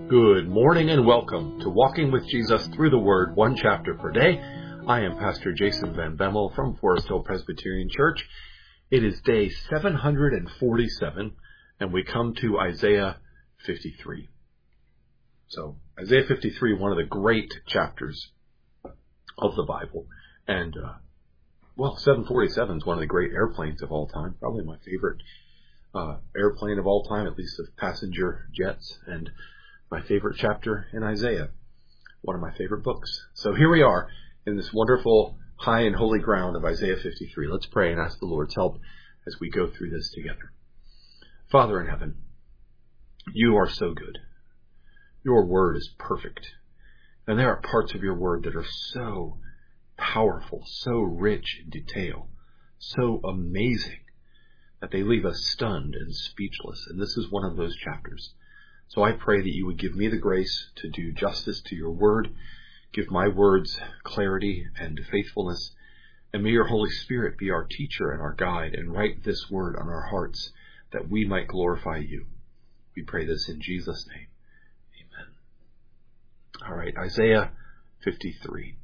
Good morning and welcome to Walking with Jesus Through the Word, one chapter per day. I am Pastor Jason Van Bemmel from Forest Hill Presbyterian Church. It is day 747, and we come to Isaiah 53. So, Isaiah 53, one of the great chapters of the Bible. And, 747 is one of the great airplanes of all time. Probably my favorite airplane of all time, at least of passenger jets. And my favorite chapter in Isaiah, one of my favorite books. So here we are in this wonderful high and holy ground of Isaiah 53. Let's pray and ask the Lord's help as we go through this together. Father in heaven, you are so good. Your word is perfect. And there are parts of your word that are so powerful, so rich in detail, so amazing that they leave us stunned and speechless. And this is one of those chapters. So I pray that you would give me the grace to do justice to your word, give my words clarity and faithfulness, and may your Holy Spirit be our teacher and our guide and write this word on our hearts that we might glorify you. We pray this in Jesus' name. Amen. All right, Isaiah 53.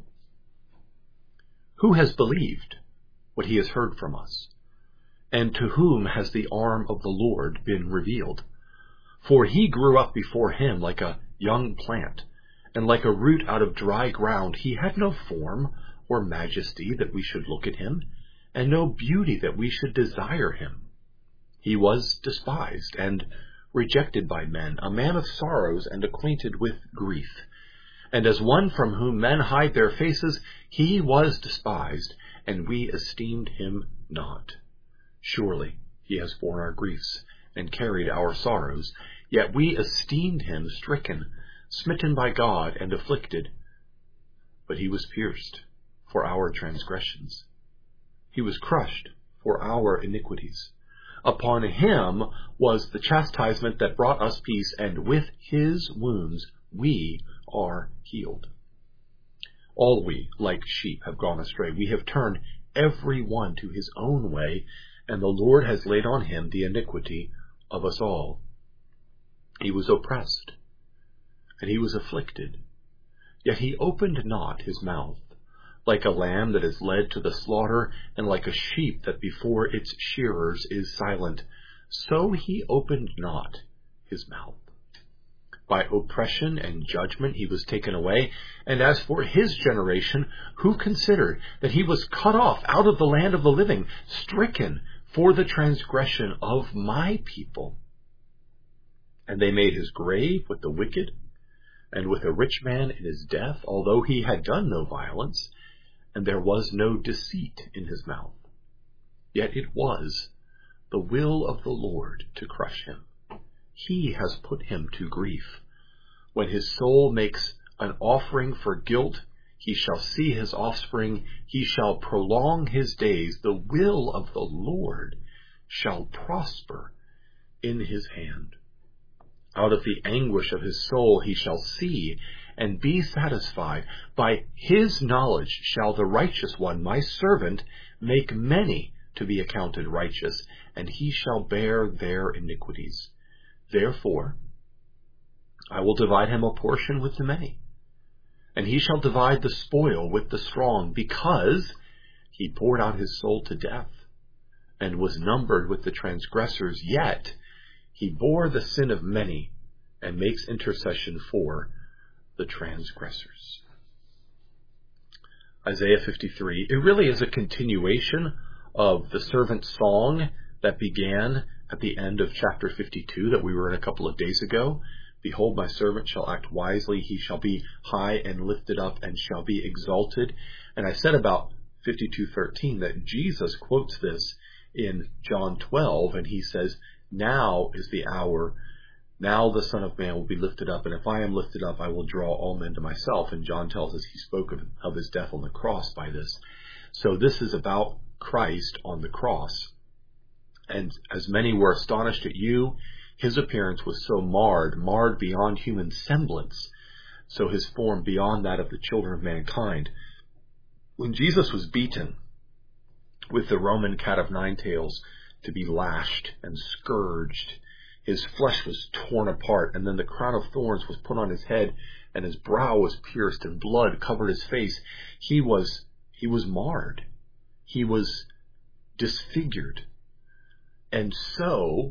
Who has believed what he has heard from us? And to whom has the arm of the Lord been revealed? For he grew up before him like a young plant, and like a root out of dry ground. He had no form or majesty that we should look at him, and no beauty that we should desire him. He was despised and rejected by men, a man of sorrows and acquainted with grief. And as one from whom men hide their faces, he was despised, and we esteemed him not. Surely he has borne our griefs and carried our sorrows. Yet we esteemed him stricken, smitten by God, and afflicted. But he was pierced for our transgressions. He was crushed for our iniquities. Upon him was the chastisement that brought us peace, and with his wounds we are healed. All we, like sheep, have gone astray. We have turned every one to his own way, and the Lord has laid on him the iniquity of us all. He was oppressed, and he was afflicted, yet he opened not his mouth. Like a lamb that is led to the slaughter, and like a sheep that before its shearers is silent, so he opened not his mouth. By oppression and judgment he was taken away. And as for his generation, who considered that he was cut off out of the land of the living, stricken for the transgression of my people? And they made his grave with the wicked, and with a rich man in his death, although he had done no violence, and there was no deceit in his mouth. Yet it was the will of the Lord to crush him. He has put him to grief. When his soul makes an offering for guilt, he shall see his offspring. He shall prolong his days. The will of the Lord shall prosper in his hand. Out of the anguish of his soul he shall see and be satisfied. By his knowledge shall the righteous one, my servant, make many to be accounted righteous, and he shall bear their iniquities. Therefore, I will divide him a portion with the many, and he shall divide the spoil with the strong, because he poured out his soul to death, and was numbered with the transgressors, yet he bore the sin of many and makes intercession for the transgressors. Isaiah 53, it really is a continuation of the servant's song that began at the end of chapter 52 that we were in a couple of days ago. Behold, my servant shall act wisely. He shall be high and lifted up and shall be exalted. And I said about 52:13 that Jesus quotes this in John 12, and he says, now is the hour. Now the Son of Man will be lifted up, and if I am lifted up, I will draw all men to myself. And John tells us he spoke of his death on the cross by this. So this is about Christ on the cross. And as many were astonished at you, his appearance was so marred beyond human semblance, so his form beyond that of the children of mankind. When Jesus was beaten with the Roman cat of nine tails to be lashed and scourged, His flesh was torn apart, and then the crown of thorns was put on his head, and his brow was pierced, and blood covered his face. He was marred. He was disfigured. And so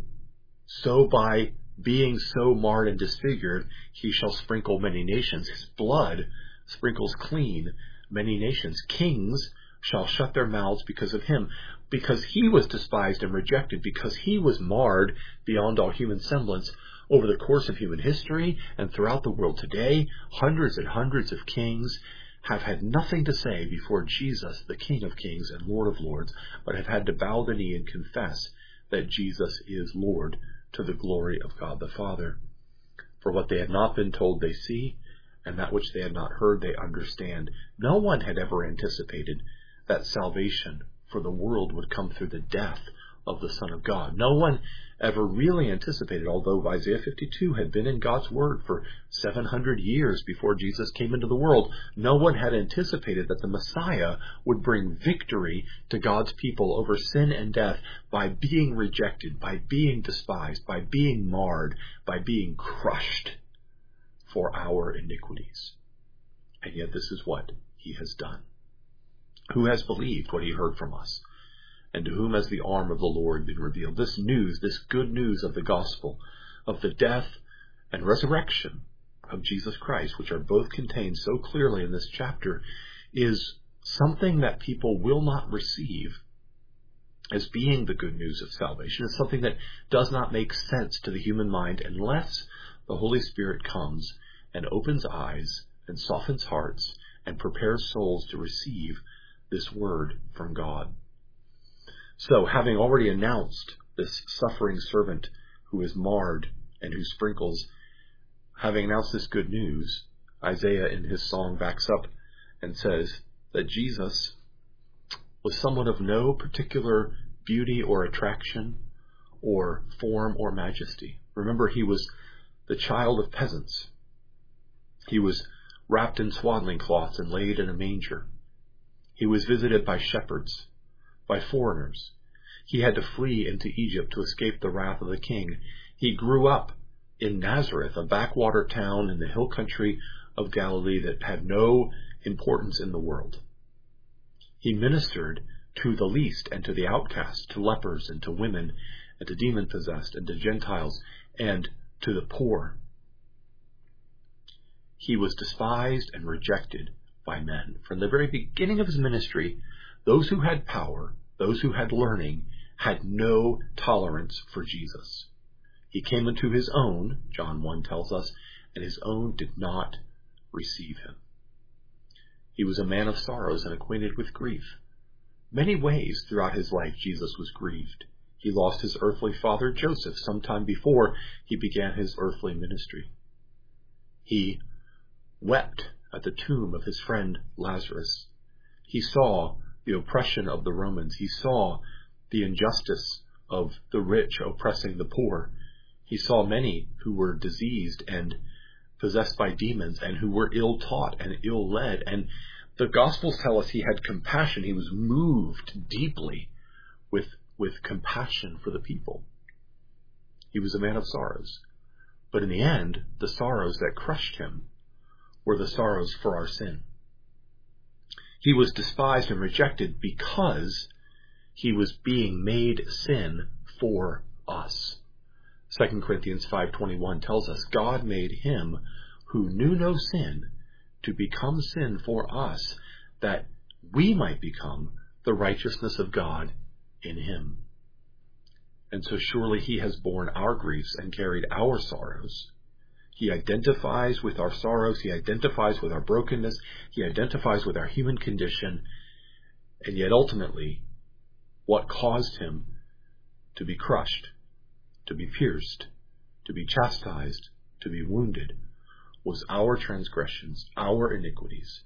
by being so marred and disfigured, he shall sprinkle many nations. His blood sprinkles clean many nations. Kings shall shut their mouths because of him, because he was despised and rejected, because he was marred beyond all human semblance. Over the course of human history and throughout the world today, hundreds and hundreds of kings have had nothing to say before Jesus, the King of Kings and Lord of Lords, but have had to bow the knee and confess that Jesus is Lord, to the glory of God the Father. For what they had not been told they see, and that which they had not heard they understand. No one had ever anticipated that salvation for the world would come through the death of the Son of God. No one ever really anticipated, although Isaiah 52 had been in God's Word for 700 years before Jesus came into the world, no one had anticipated that the Messiah would bring victory to God's people over sin and death by being rejected, by being despised, by being marred, by being crushed for our iniquities. And yet this is what he has done. Who has believed what he heard from us? And to whom has the arm of the Lord been revealed? This news, this good news of the gospel, of the death and resurrection of Jesus Christ, which are both contained so clearly in this chapter, is something that people will not receive as being the good news of salvation. It's something that does not make sense to the human mind unless the Holy Spirit comes and opens eyes and softens hearts and prepares souls to receive this word from God. So, having already announced this suffering servant who is marred and who sprinkles, having announced this good news, Isaiah in his song backs up and says that Jesus was someone of no particular beauty or attraction or form or majesty. Remember, he was the child of peasants. He was wrapped in swaddling cloths and laid in a manger. He was visited by shepherds, by foreigners. He had to flee into Egypt to escape the wrath of the king. He grew up in Nazareth, a backwater town in the hill country of Galilee that had no importance in the world. He ministered to the least and to the outcast, to lepers and to women and to demon-possessed and to Gentiles and to the poor. He was despised and rejected by men. From the very beginning of his ministry, those who had power, those who had learning, had no tolerance for Jesus. He came into his own, John 1 tells us, and his own did not receive him. He was a man of sorrows and acquainted with grief. Many ways throughout his life Jesus was grieved. He lost his earthly father Joseph sometime before he began his earthly ministry. He wept at the tomb of his friend Lazarus. He saw the oppression of the Romans. He saw the injustice of the rich oppressing the poor. He saw many who were diseased and possessed by demons and who were ill-taught and ill-led. And the Gospels tell us he had compassion. He was moved deeply with compassion for the people. He was a man of sorrows. But in the end, the sorrows that crushed him were the sorrows for our sin. He was despised and rejected because he was being made sin for us. 2 Corinthians 5:21 tells us, God made him who knew no sin to become sin for us, that we might become the righteousness of God in him. And so surely he has borne our griefs and carried our sorrows. He identifies with our sorrows. He identifies with our brokenness. He identifies with our human condition. And yet ultimately, what caused him to be crushed, to be pierced, to be chastised, to be wounded, was our transgressions, our iniquities,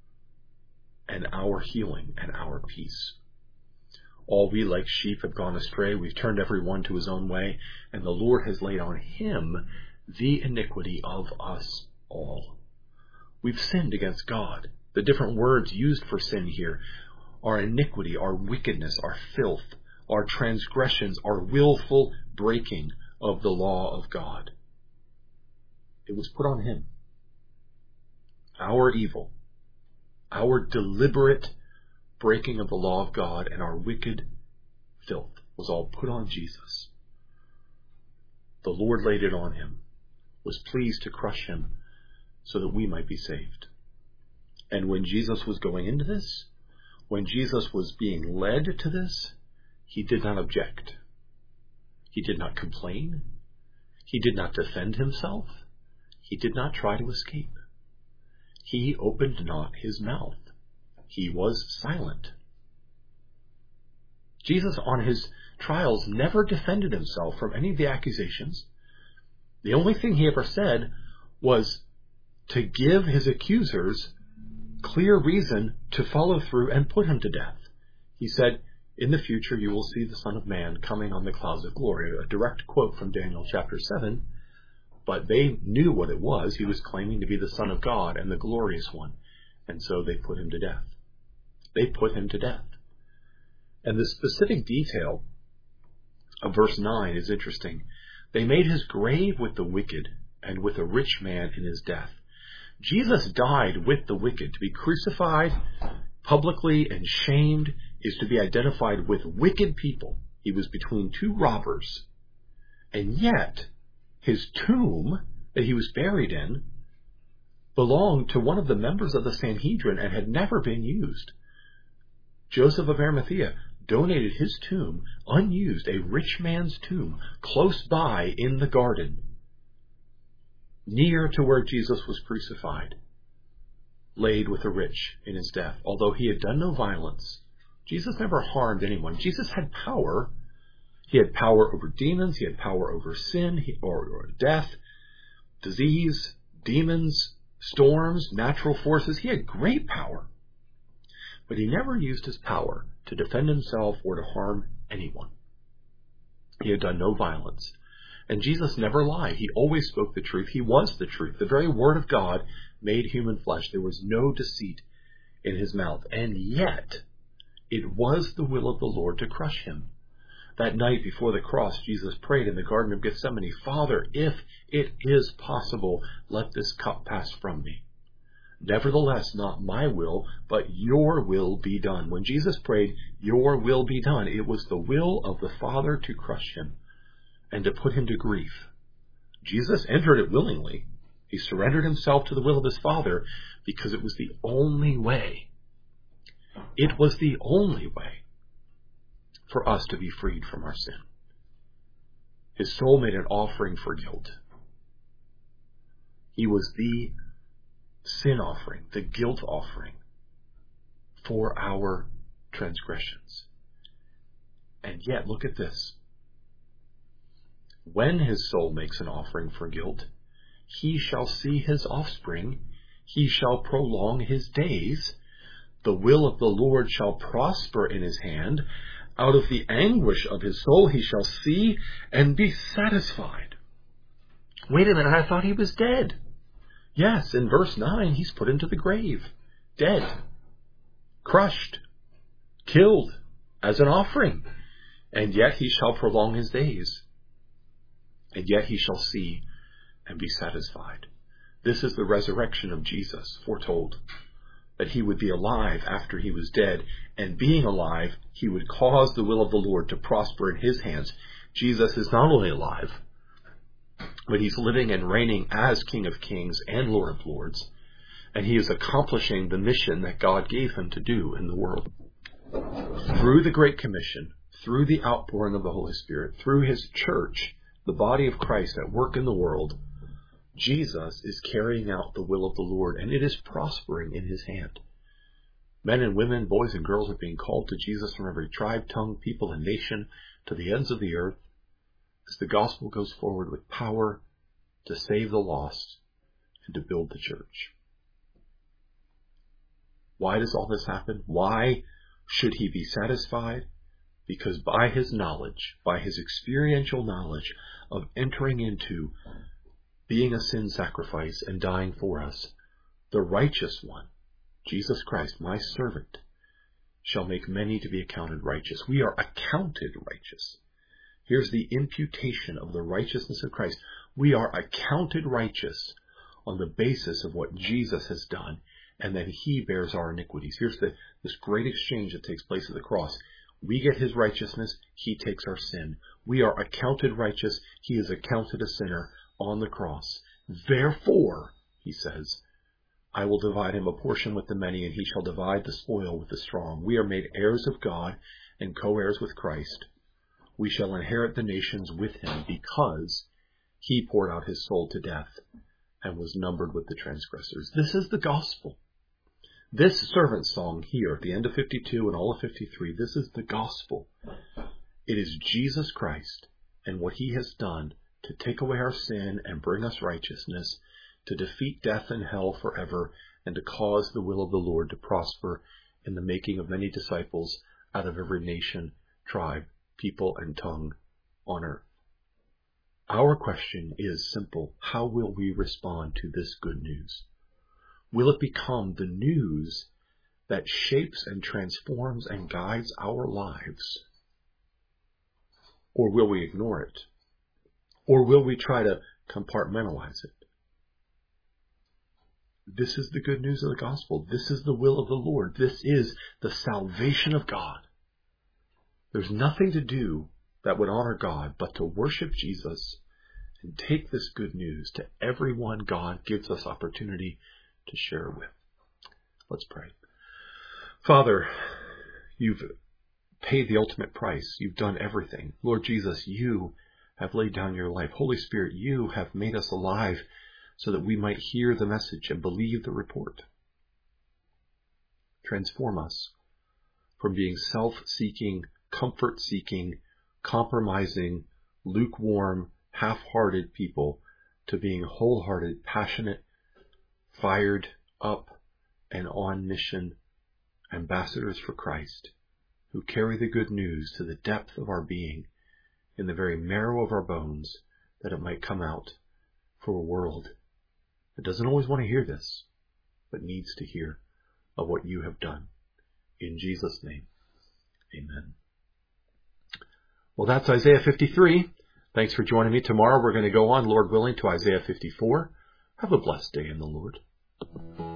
and our healing and our peace. All we like sheep have gone astray. We've turned every one to his own way, and the Lord has laid on him the iniquity of us all. We've sinned against God. The different words used for sin here are iniquity, our wickedness, our filth, our transgressions, our willful breaking of the law of God. It was put on him. Our evil, our deliberate breaking of the law of God, and our wicked filth was all put on Jesus. The Lord laid it on him, was pleased to crush him so that we might be saved. And when Jesus was going into this, when Jesus was being led to this, he did not object. He did not complain. He did not defend himself. He did not try to escape. He opened not his mouth. He was silent. Jesus, on his trials, never defended himself from any of the accusations. The only thing he ever said was to give his accusers clear reason to follow through and put him to death. He said, "In the future you will see the Son of Man coming on the clouds of glory," a direct quote from Daniel chapter 7, but they knew what it was. He was claiming to be the Son of God and the glorious one, and so they put him to death. They put him to death. And the specific detail of verse 9 is interesting. They made his grave with the wicked and with a rich man in his death. Jesus died with the wicked. To be crucified publicly and shamed is to be identified with wicked people. He was between two robbers. And yet, his tomb that he was buried in belonged to one of the members of the Sanhedrin and had never been used. Joseph of Arimathea donated his tomb, unused, a rich man's tomb, close by in the garden, near to where Jesus was crucified, laid with the rich in his death. Although he had done no violence, Jesus never harmed anyone. Jesus had power. He had power over demons. He had power over sin or death, disease, demons, storms, natural forces. He had great power. But he never used his power to defend himself or to harm anyone. He had done no violence. And Jesus never lied. He always spoke the truth. He was the truth. The very word of God made human flesh. There was no deceit in his mouth. And yet, it was the will of the Lord to crush him. That night before the cross, Jesus prayed in the Garden of Gethsemane, "Father, if it is possible, let this cup pass from me. Nevertheless, not my will, but your will be done." When Jesus prayed, "Your will be done," it was the will of the Father to crush him and to put him to grief. Jesus entered it willingly. He surrendered himself to the will of his Father because it was the only way. It was the only way for us to be freed from our sin. His soul made an offering for guilt. He was the sin offering, the guilt offering for our transgressions. And yet, look at this. When his soul makes an offering for guilt, he shall see his offspring, he shall prolong his days, the will of the Lord shall prosper in his hand, out of the anguish of his soul he shall see and be satisfied. Wait a minute, I thought he was dead. Yes, in verse 9, he's put into the grave, dead, crushed, killed as an offering, and yet he shall prolong his days, and yet he shall see and be satisfied. This is the resurrection of Jesus, foretold, that he would be alive after he was dead, and being alive, he would cause the will of the Lord to prosper in his hands. Jesus is not only alive, but he's living and reigning as King of Kings and Lord of Lords, and he is accomplishing the mission that God gave him to do in the world. Through the Great Commission, through the outpouring of the Holy Spirit, through his church, the body of Christ at work in the world, Jesus is carrying out the will of the Lord, and it is prospering in his hand. Men and women, boys and girls are being called to Jesus from every tribe, tongue, people, and nation to the ends of the earth as the gospel goes forward with power to save the lost and to build the church. Why does all this happen? Why should he be satisfied? Because by his knowledge, by his experiential knowledge of entering into being a sin sacrifice and dying for us, the righteous one, Jesus Christ, my servant, shall make many to be accounted righteous. We are accounted righteous Here's the imputation of the righteousness of Christ. We are accounted righteous on the basis of what Jesus has done, and then he bears our iniquities. Here's this great exchange that takes place at the cross. We get his righteousness, he takes our sin. We are accounted righteous, he is accounted a sinner on the cross. Therefore, he says, I will divide him a portion with the many, and he shall divide the spoil with the strong. We are made heirs of God and co-heirs with Christ. We shall inherit the nations with him, because he poured out his soul to death and was numbered with the transgressors. This is the gospel. This servant song here at the end of 52 and all of 53, this is the gospel. It is Jesus Christ and what he has done to take away our sin and bring us righteousness, to defeat death and hell forever, and to cause the will of the Lord to prosper in the making of many disciples out of every nation, tribe, people, and tongue on earth. Our question is simple. How will we respond to this good news? Will it become the news that shapes and transforms and guides our lives? Or will we ignore it? Or will we try to compartmentalize it? This is the good news of the gospel. This is the will of the Lord. This is the salvation of God. There's nothing to do that would honor God but to worship Jesus and take this good news to everyone God gives us opportunity to share with. Let's pray. Father, you've paid the ultimate price. You've done everything. Lord Jesus, you have laid down your life. Holy Spirit, you have made us alive so that we might hear the message and believe the report. Transform us from being self-seeking, comfort-seeking, compromising, lukewarm, half-hearted people to being wholehearted, passionate, fired up, and on mission ambassadors for Christ, who carry the good news to the depth of our being, in the very marrow of our bones, that it might come out for a world that doesn't always want to hear this, but needs to hear of what you have done. In Jesus' name, amen. Well, that's Isaiah 53. Thanks for joining me. Tomorrow we're going to go on, Lord willing, to Isaiah 54. Have a blessed day in the Lord.